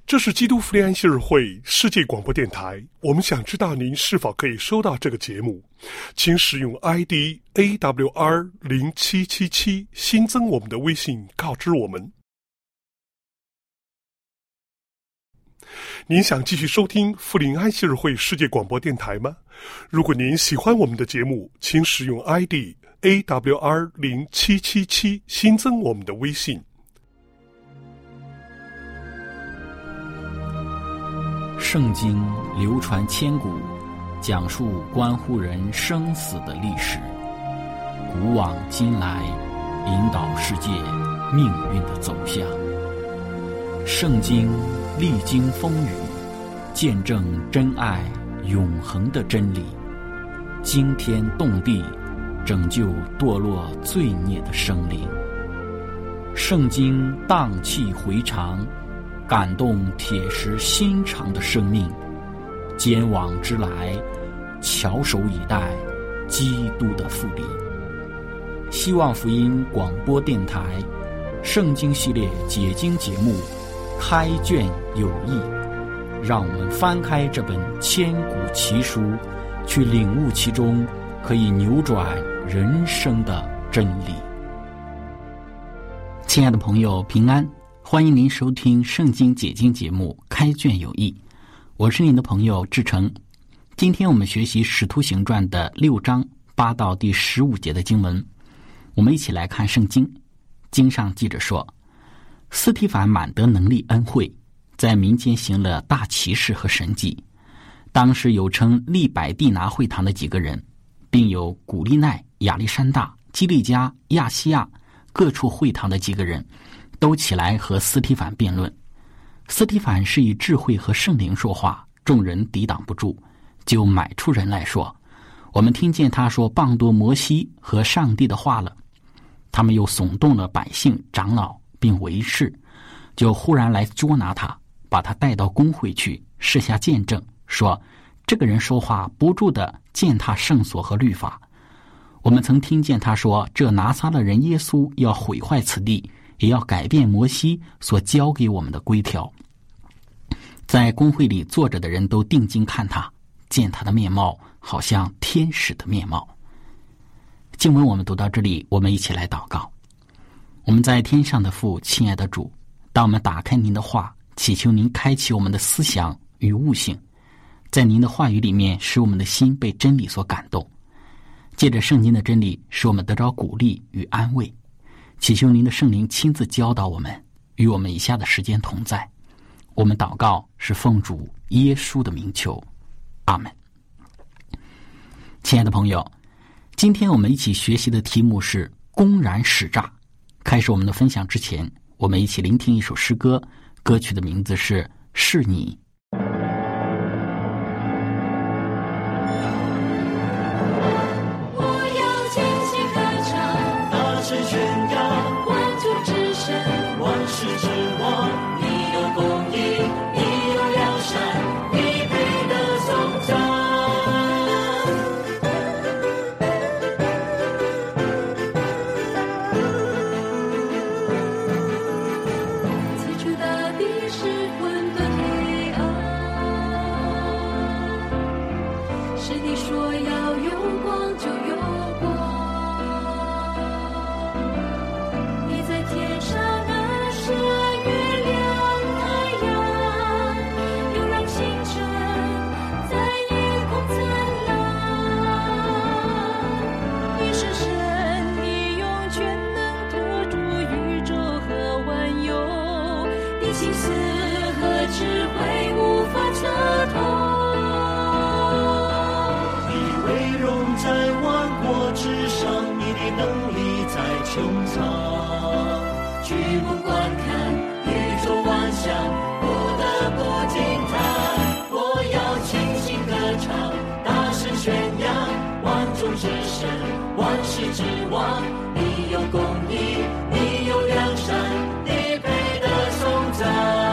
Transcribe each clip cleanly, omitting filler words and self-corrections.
这是基督福音安息日会世界广播电台，我们想知道您是否可以收到这个节目，请使用 ID AWR0777 新增我们的微信告知我们。您想继续收听福临安息日会世界广播电台吗？如果您喜欢我们的节目，请使用 ID AWR0777 新增我们的微信。 圣经流传千古，讲述关乎人生死的历史，古往今来，引导世界命运的走向。圣经历经风雨，见证真爱永恒的真理，惊天动地，拯救堕落罪孽的生灵。圣经荡气回肠，感动铁石心肠的生命，坚往之来，翘首以待基督的复临。希望福音广播电台圣经系列解经节目开卷有益，让我们翻开这本千古奇书，去领悟其中可以扭转人生的真理。亲爱的朋友，平安，欢迎您收听圣经解经节目开卷有益，我是您的朋友志成。今天我们学习使徒行传的6章8到第15节的经文，我们一起来看圣经。经上记着说，司提反满得能力恩惠，在民间行了大奇事和神迹。当时有称利百地拿会堂的几个人，并有古利奈、亚历山大、基利加、亚西亚各处会堂的几个人，都起来和司提反辩论。司提反是以智慧和圣灵说话，众人抵挡不住，就买出人来说，我们听见他说谤夺摩西和上帝的话了。他们又耸动了百姓、长老并维士，就忽然来捉拿他，把他带到公会去，设下见证，说这个人说话不住地践踏圣所和律法。我们曾听见他说，这拿撒勒人耶稣要毁坏此地，也要改变摩西所交给我们的规条。在公会里坐着的人都定睛看他，见他的面貌好像天使的面貌。经文我们读到这里，我们一起来祷告。我们在天上的父，亲爱的主，当我们打开您的话，祈求您开启我们的思想与悟性，在您的话语里面，使我们的心被真理所感动，借着圣经的真理，使我们得着鼓励与安慰。祈求您的圣灵亲自教导我们，与我们以下的时间同在。我们祷告是奉主耶稣的名求，阿们。亲爱的朋友，今天我们一起学习的题目是公然使诈。开始我们的分享之前，我们一起聆听一首诗歌，歌曲的名字是是你。 万世之王，你有公义，你有良善，你配得颂赞。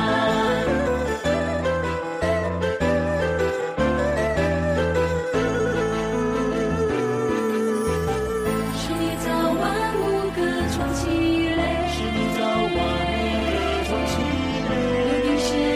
是你造万物歌唱起来，是你造万物歌唱起来。有你是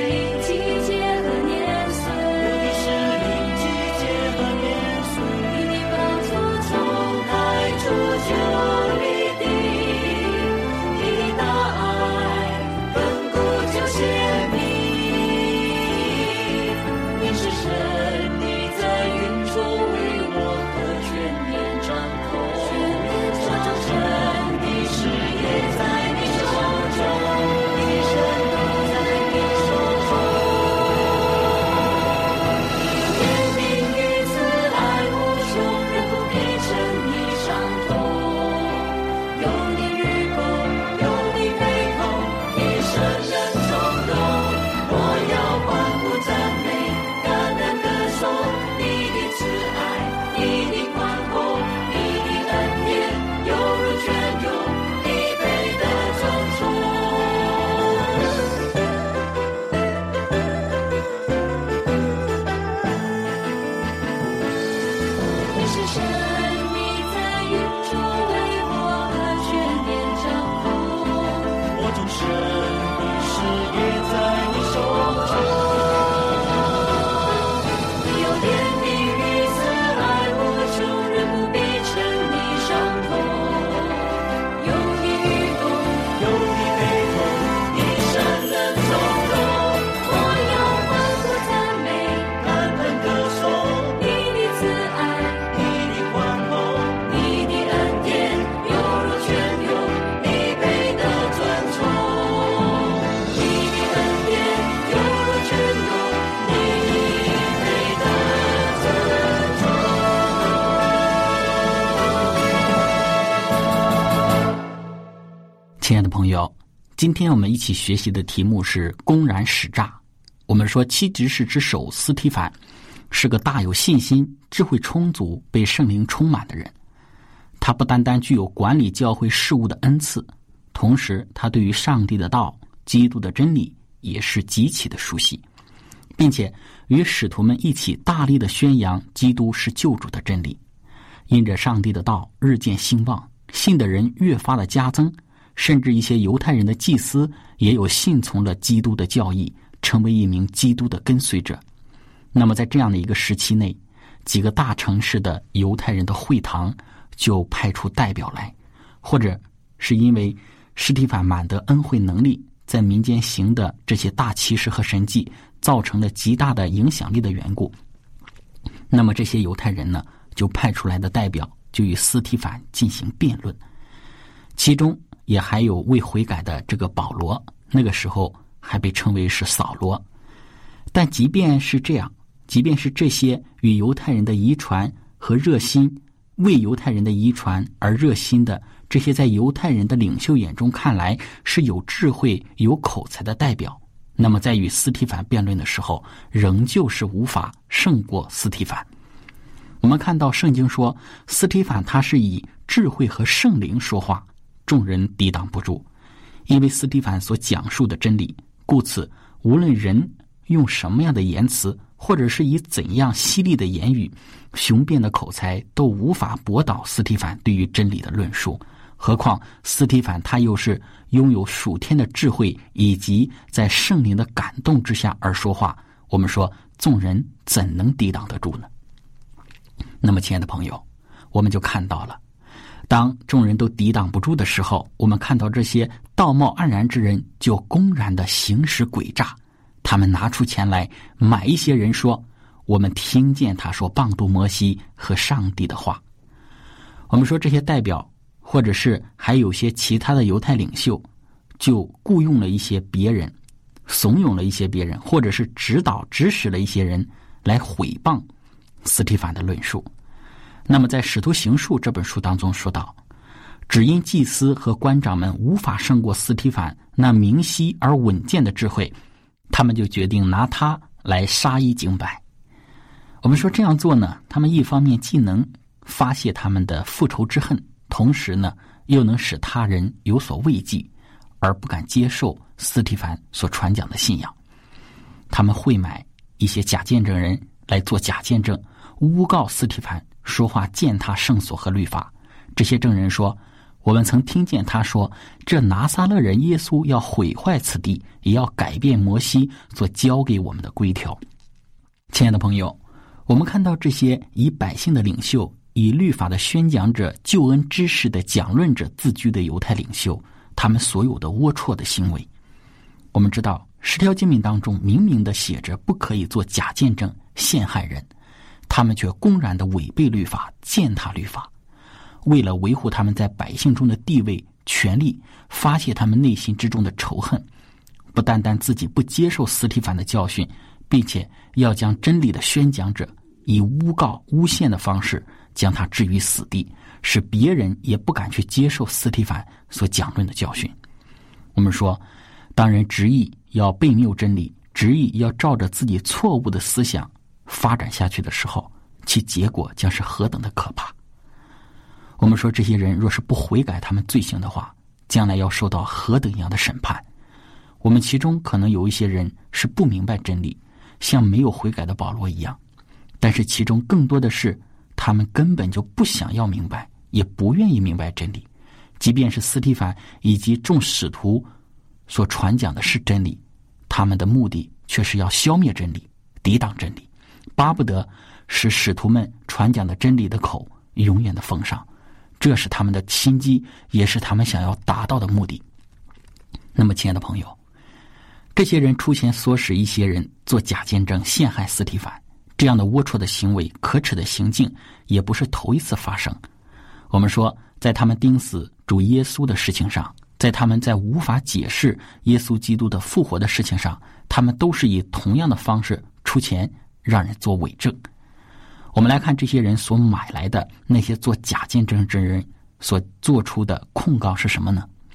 亲爱的朋友，今天我们一起学习的题目是公然使诈。我们说七执事之首司提反是个大有信心、智慧充足、被圣灵充满的人。他不单单具有管理教会事务的恩赐，同时他对于上帝的道、基督的真理也是极其的熟悉，并且与使徒们一起大力的宣扬基督是救主的真理。因着上帝的道日渐兴旺，信的人越发的加增，甚至一些犹太人的祭司也有信从了基督的教义，成为一名基督的跟随者。那么在这样的一个时期内，几个大城市的犹太人的会堂就派出代表来，或者是因为司提反满得恩惠能力，在民间行的这些大奇事和神迹造成了极大的影响力的缘故，那么这些犹太人呢，就派出来的代表就与司提反进行辩论。其中也还有未悔改的这个保罗，那个时候还被称为是扫罗。但即便是这样，即便是这些与犹太人的遗传和热心，为犹太人的遗传而热心的这些在犹太人的领袖眼中看来是有智慧有口才的代表，那么在与司提反辩论的时候，仍旧是无法胜过司提反。我们看到圣经说，司提反他是以智慧和圣灵说话，众人抵挡不住。因为司提反所讲述的真理，故此无论人用什么样的言辞，或者是以怎样犀利的言语、雄辩的口才，都无法驳倒司提反对于真理的论述。何况司提反他又是拥有属天的智慧，以及在圣灵的感动之下而说话，我们说众人怎能抵挡得住呢？那么亲爱的朋友，我们就看到了，当众人都抵挡不住的时候，我们看到这些道貌岸然之人就公然的行使诡诈。他们拿出钱来买一些人，说我们听见他说谤读摩西和上帝的话。我们说这些代表或者是还有些其他的犹太领袖，就雇佣了一些别人，怂恿了一些别人，或者是指导指使了一些人来毁谤司提反的论述。那么在使徒行述这本书当中说到，只因祭司和官长们无法胜过司提反那明晰而稳健的智慧，他们就决定拿他来杀一儆百。我们说这样做呢，他们一方面既能发泄他们的复仇之恨，同时呢又能使他人有所畏惧，而不敢接受司提反所传讲的信仰。他们会买一些假见证人来做假见证，诬告司提反说话践踏圣所和律法。这些证人说，我们曾听见他说，这拿撒勒人耶稣要毁坏此地，也要改变摩西所交给我们的规条。亲爱的朋友，我们看到这些以百姓的领袖、以律法的宣讲者、救恩知识的讲论者自居的犹太领袖，他们所有的龌龊的行为。我们知道10条诫命当中明明的写着不可以做假见证陷害人，他们却公然的违背律法，践踏律法。为了维护他们在百姓中的地位、权力，发泄他们内心之中的仇恨，不单单自己不接受司提反的教训，并且要将真理的宣讲者以诬告、诬陷的方式将他置于死地，使别人也不敢去接受司提反所讲论的教训。我们说，当人执意要悖谬真理，执意要照着自己错误的思想发展下去的时候，其结果将是何等的可怕。我们说这些人若是不悔改他们罪行的话，将来要受到何等样的审判。我们其中可能有一些人是不明白真理，像没有悔改的保罗一样，但是其中更多的是他们根本就不想要明白，也不愿意明白真理。即便是司提反以及众使徒所传讲的是真理，他们的目的却是要消灭真理，抵挡真理，巴不得使使徒们传讲的真理的口永远的封上。这是他们的心机，也是他们想要达到的目的。那么亲爱的朋友，这些人出钱唆使一些人做假见证陷害司提反，这样的龌龊的行为、可耻的行径也不是头一次发生。我们说，在他们钉死主耶稣的事情上，在他们在无法解释耶稣基督的复活的事情上，他们都是以同样的方式出钱让人做伪证。我们来看这些人所买来的那些做假见证之人所做出的控告是什么呢？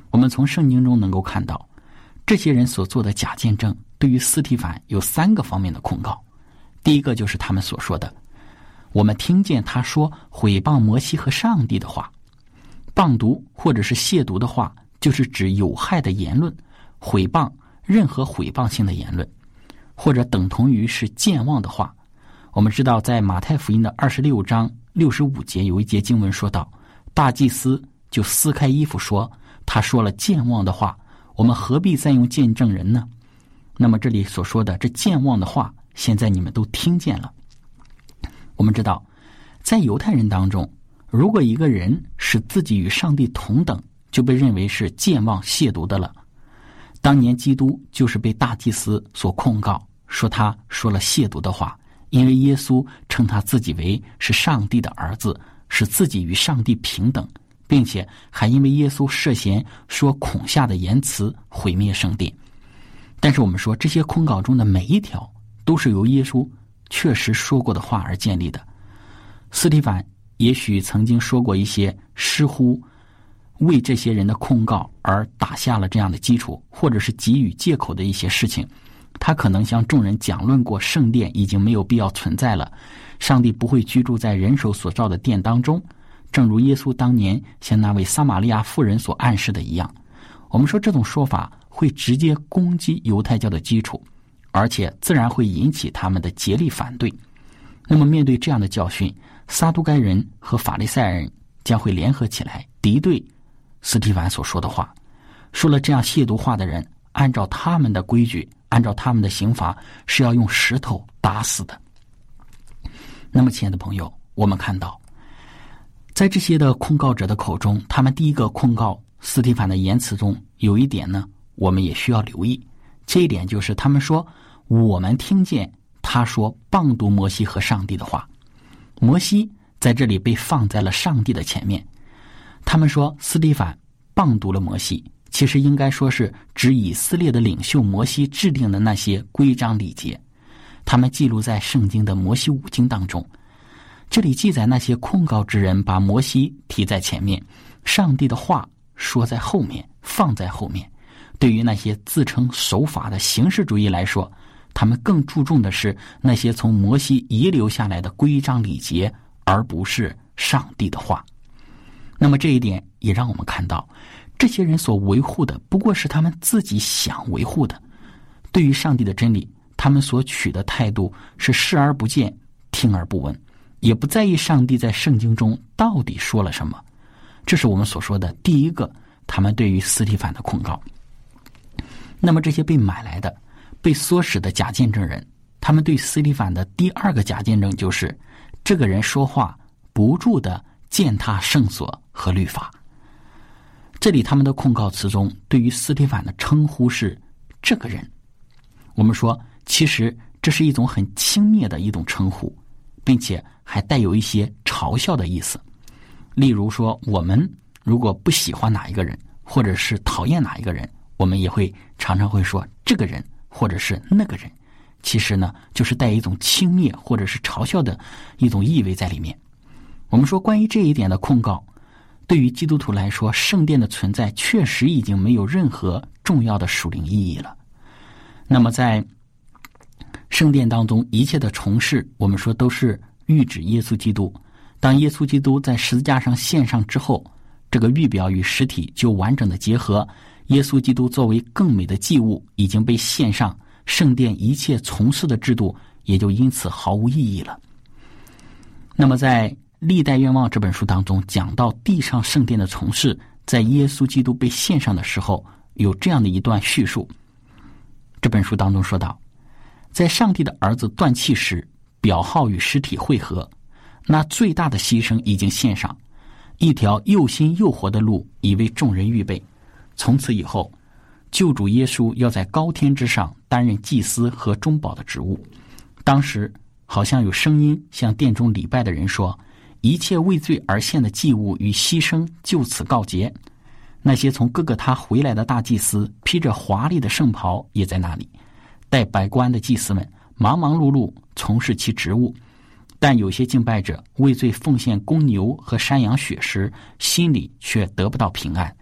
我们从圣经中能够看到，这些人所做的假见证对于司提反有3个方面的控告。第一个就是他们所说的，我们听见他说毁谤摩西和上帝的话。谤读或者是亵渎的话，就是指有害的言论，毁谤任何毁谤性的言论，或者等同于是僭妄的话。我们知道在马太福音的26章65节有一节经文说到，大祭司就撕开衣服说，他说了僭妄的话，我们何必再用见证人呢？那么这里所说的这僭妄的话，现在你们都听见了。我们知道在犹太人当中，如果一个人使自己与上帝同等，就被认为是僭妄亵渎的了。当年基督就是被大祭司所控告，说他说了亵渎的话，因为耶稣称他自己为是上帝的儿子，使自己与上帝平等，并且还因为耶稣涉嫌说恐吓的言辞毁灭圣殿。但是我们说这些控告中的每一条都是由耶稣确实说过的话而建立的。司提反也许曾经说过一些似乎为这些人的控告而打下了这样的基础，或者是给予借口的一些事情。他可能向众人讲论过圣殿已经没有必要存在了，上帝不会居住在人手所造的殿当中，正如耶稣当年向那位撒玛利亚妇人所暗示的一样。我们说这种说法会直接攻击犹太教的基础，而且自然会引起他们的竭力反对。那么面对这样的教训，撒都该人和法利赛人将会联合起来敌对司提反所说的话。说了这样亵渎话的人，按照他们的规矩，按照他们的刑罚，是要用石头打死的。那么亲爱的朋友，我们看到在这些的控告者的口中，他们第一个控告司提反的言辞中有一点呢，我们也需要留意。这一点就是他们说，我们听见他说谤读摩西和上帝的话。摩西在这里被放在了上帝的前面。他们说司提反谤读了摩西，其实应该说是指以色列的领袖摩西制定的那些规章礼节，他们记录在圣经的摩西五经当中。这里记载那些控告之人把摩西提在前面，上帝的话说在后面，放在后面。对于那些自称守法的形式主义来说，他们更注重的是那些从摩西遗留下来的规章礼节，而不是上帝的话。那么这一点也让我们看到，这些人所维护的不过是他们自己想维护的。对于上帝的真理，他们所取的态度是视而不见，听而不闻，也不在意上帝在圣经中到底说了什么。这是我们所说的第一个他们对于司提反的控告。那么这些被买来的被唆使的假见证人，他们对司提反的第二个假见证就是这个人说话不住地践踏圣所和律法。这里他们的控告词中对于司提反的称呼是这个人。我们说其实这是一种很轻蔑的一种称呼，并且还带有一些嘲笑的意思。例如说，我们如果不喜欢哪一个人，或者是讨厌哪一个人，我们也会常常会说这个人或者是那个人，其实呢就是带一种轻蔑或者是嘲笑的一种意味在里面。我们说关于这一点的控告，对于基督徒来说，圣殿的存在确实已经没有任何重要的属灵意义了。那么在圣殿当中一切的从事，我们说都是预指耶稣基督。当耶稣基督在十字架上献上之后，这个预表与实体就完整的结合，耶稣基督作为更美的祭物已经被献上，圣殿一切从事的制度也就因此毫无意义了。那么在历代愿望这本书当中讲到地上圣殿的从事在耶稣基督被献上的时候，有这样的一段叙述。这本书当中说到，在上帝的儿子断气时，表号与实体汇合，那最大的牺牲已经献上，一条又新又活的路已为众人预备。从此以后，救主耶稣要在高天之上担任祭司和中保的职务。当时好像有声音向殿中礼拜的人说，一切为罪而献的祭物与牺牲就此告结。那些从各个他回来的大祭司披着华丽的圣袍也在那里，戴白冠的祭司们忙忙碌碌从事其职务。但有些敬拜者为罪奉献公牛和山羊血时，心里却得不到平安，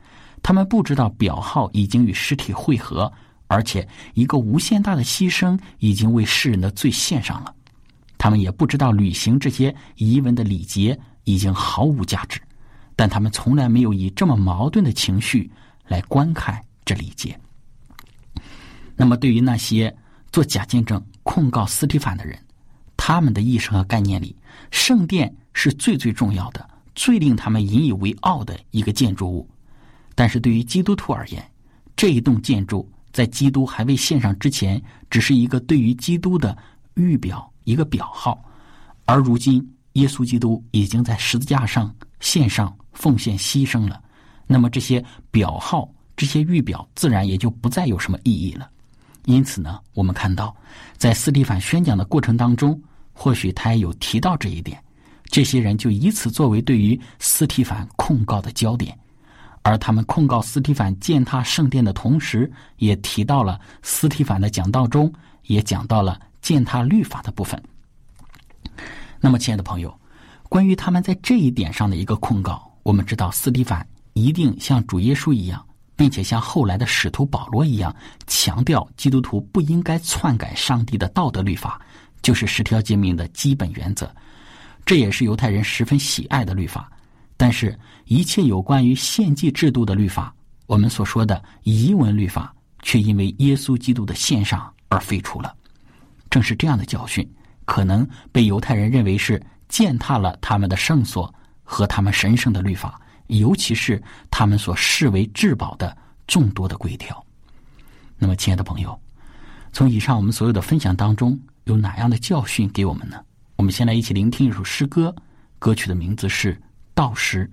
他们不知道表号已经与尸体汇合，而且一个无限大的牺牲已经为世人的罪献上了。他们也不知道履行这些仪文的礼节已经毫无价值，但他们从来没有以这么矛盾的情绪来观看这礼节。那么对于那些做假见证控告司提反的人，他们的意识和概念里，圣殿是最重要的，最令他们引以为傲的一个建筑物。但是对于基督徒而言，这一栋建筑在基督还未献上之前，只是一个对于基督的预表，一个表号。而如今耶稣基督已经在十字架上献上奉献牺牲了，那么这些表号，这些预表自然也就不再有什么意义了。因此呢，我们看到在司提反宣讲的过程当中，或许他也有提到这一点，这些人就以此作为对于司提反控告的焦点。而他们控告司提反践踏圣殿的同时，也提到了司提反的讲道中也讲到了践踏律法的部分。那么亲爱的朋友，关于他们在这一点上的一个控告，我们知道司提反一定像主耶稣一样，并且像后来的使徒保罗一样，强调基督徒不应该篡改上帝的道德律法，就是10条诫命的基本原则。这也是犹太人十分喜爱的律法。但是一切有关于献祭制度的律法，我们所说的仪文律法，却因为耶稣基督的献上而废除了。正是这样的教训，可能被犹太人认为是践踏了他们的圣所和他们神圣的律法，尤其是他们所视为至宝的众多的规条。那么亲爱的朋友，从以上我们所有的分享当中，有哪样的教训给我们呢？我们先来一起聆听一首诗歌，歌曲的名字是《道诗》。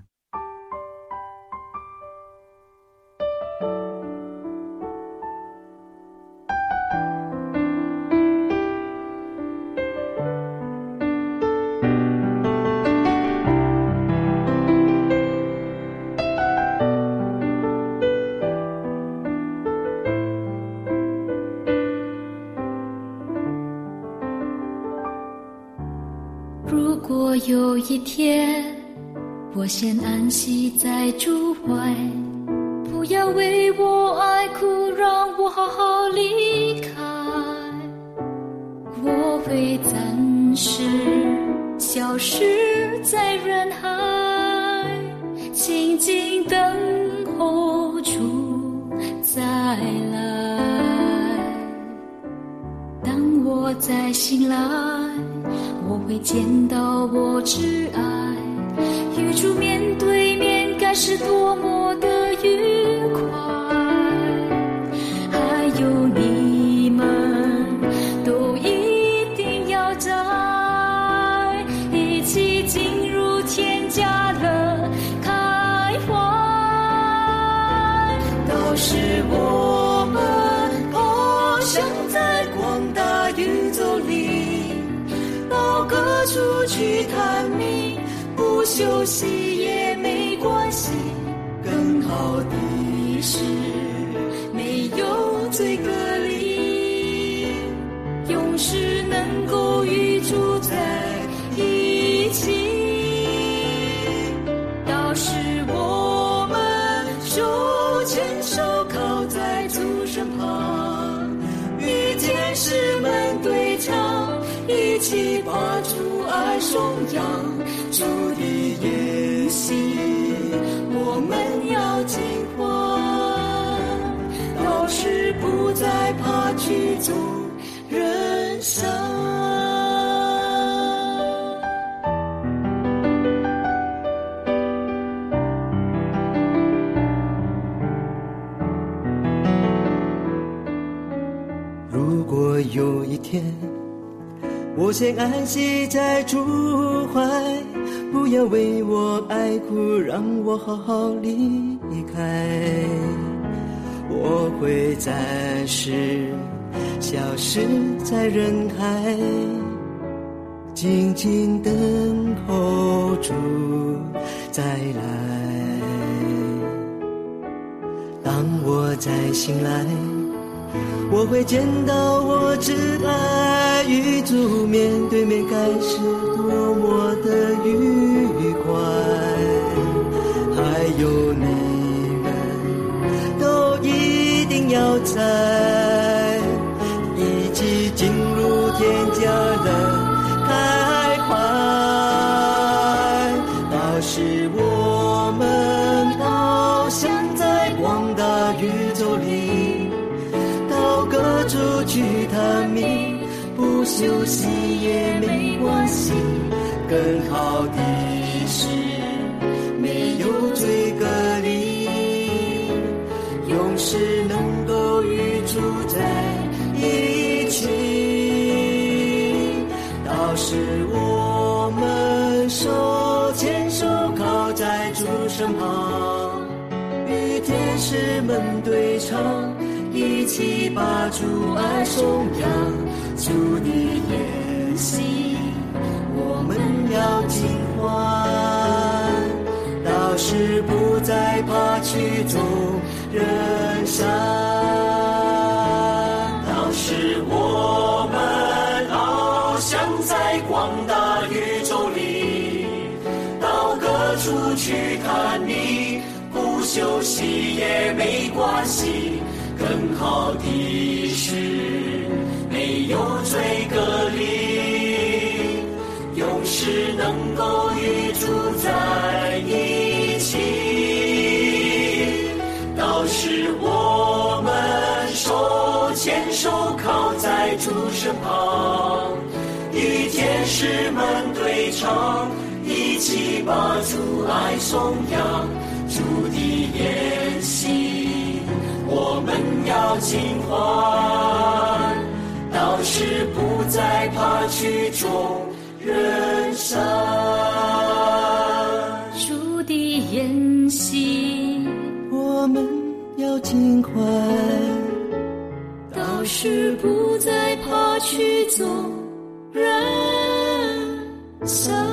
如果有一天我先安息在主怀，不要为我爱哭，让我好好离开。我会暂时消失在人海，静静等候主再来。当我再醒来，我会见到我挚爱，与主面对面，该是多么的愉快。还有你们都一定要在一起进入天家乐开怀。都是我们翱翔在广大宇宙里，到各处去探秘，不休息也没关系。更好的是没有罪隔离，永世能够与主在一起。到时我们手牵手靠在主身旁，与天使们对唱，一起把主爱颂扬。主的言行我们要尽还，到时不再怕曲终人散。 如果有一天我先安息在主怀，不要为我爱哭，让我好好离开。我会暂时消失在人海，静静等候主再来。当我再醒来，我会见到我挚爱，与主面对面，该是多么的愉快。还有你们在，一起进入天家的开怀。到时我们翱翔在广大宇宙里，到各处去探秘，不休息也没关系。更好的是没有罪隔离，永世能够与主在一起。到时我们手牵手靠在主身旁，与天使们对唱，一起把主爱颂扬。主的筵席我们要尽欢，到时不再怕曲终人散。 到时我们翱翔在广大宇宙里，到各处去看你，不休息也没关系。更好的是没有罪隔离，永世能够与主在一起。到时我们手牵手靠在主身旁，与天使们对唱，一起把主爱颂扬。主的筵席我们要尽欢，到时不再怕曲终人散。 主的筵席我们要尽欢， 到时不再怕曲终人散。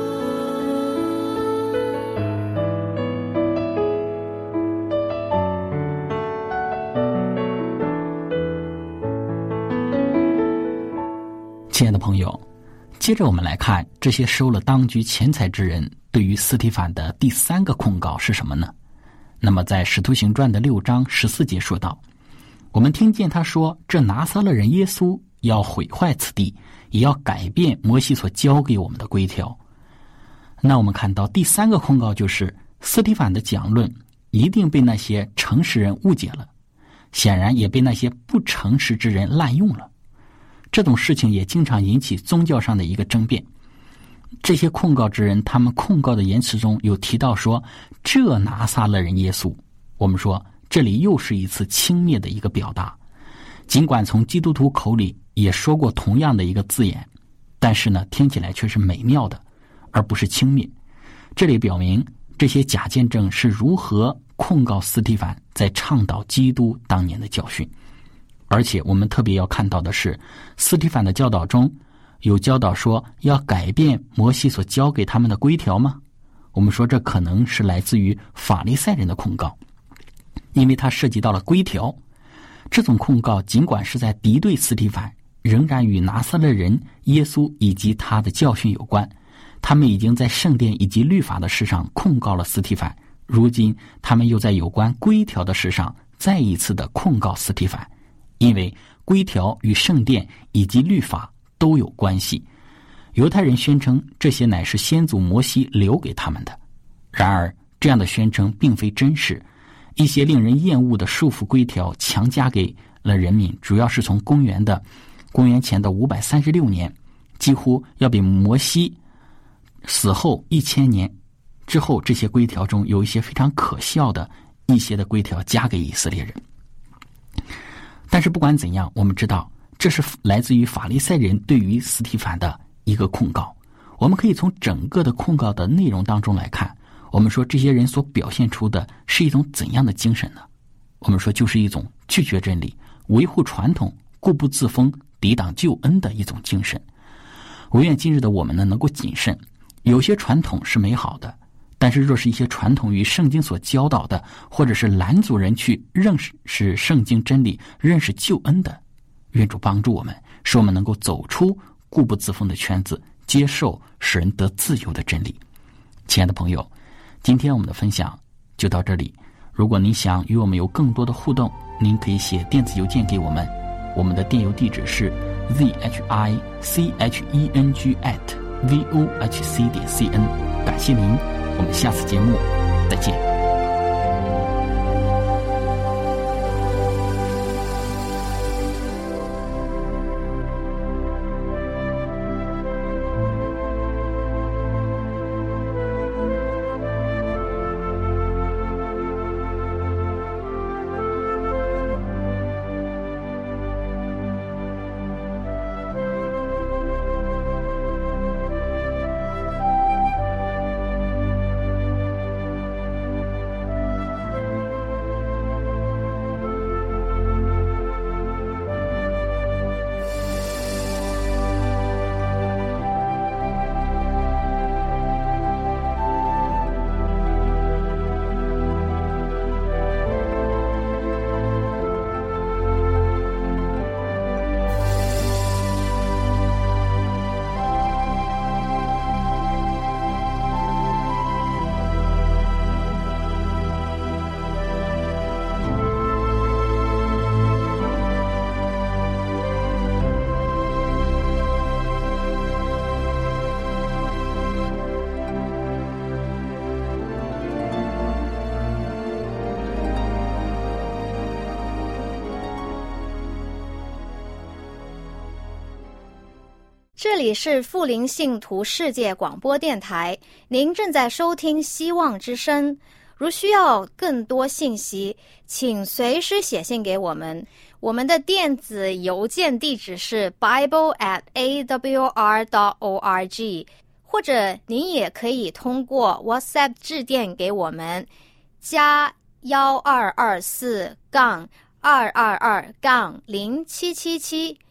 亲爱的朋友，接着我们来看这些收了当局钱财之人对于司提反的第三个控告是什么呢？那么在使徒行传的6章14节说道，我们听见他说，这拿撒勒人耶稣要毁坏此地，也要改变摩西所交给我们的规条。那我们看到第三个控告就是司提反的讲论一定被那些诚实人误解了，显然也被那些不诚实之人滥用了。这种事情也经常引起宗教上的一个争辩。这些控告之人，他们控告的言辞中有提到说，这拿撒勒人耶稣。我们说这里又是一次轻蔑的一个表达，尽管从基督徒口里也说过同样的一个字眼，但是呢，听起来却是美妙的，而不是轻蔑。这里表明这些假见证是如何控告司提反在倡导基督当年的教训。而且我们特别要看到的是，司提反的教导中有教导说要改变摩西所交给他们的规条吗？我们说这可能是来自于法利赛人的控告，因为它涉及到了规条。这种控告尽管是在敌对司提反，仍然与拿撒勒人耶稣以及他的教训有关。他们已经在圣殿以及律法的事上控告了司提反，如今他们又在有关规条的事上再一次的控告司提反，因为规条与圣殿以及律法都有关系。犹太人宣称这些乃是先祖摩西留给他们的，然而这样的宣称并非真实。一些令人厌恶的束缚规条强加给了人民，主要是从公元前的536年，几乎要比摩西死后1000年之后，这些规条中有一些非常可笑的一些的规条加给以色列人。但是不管怎样，我们知道这是来自于法利赛人对于司提反的一个控告。我们可以从整个的控告的内容当中来看，我们说这些人所表现出的是一种怎样的精神呢？我们说就是一种拒绝真理、维护传统、固步自封、抵挡救恩的一种精神。唯愿今日的我们呢能够谨慎，有些传统是美好的，但是若是一些传统与圣经所教导的，或者是拦阻人去认识圣经真理、认识救恩的，愿主帮助我们，使我们能够走出固步自封的圈子，接受使人得自由的真理。亲爱的朋友，今天我们的分享就到这里。如果您想与我们有更多的互动， 您可以写电子邮件给我们，我们的电邮地址是 zhicheng@vohc.cn。感谢您，我们下次节目再见。 这里是富林信徒世界广播电台，您正在收听希望之声。如需要更多信息，请随时写信给我们。我们的电子邮件地址是 bible@awr.org， 或者您也可以通过 WhatsApp 致电给我们，加1224-222-0777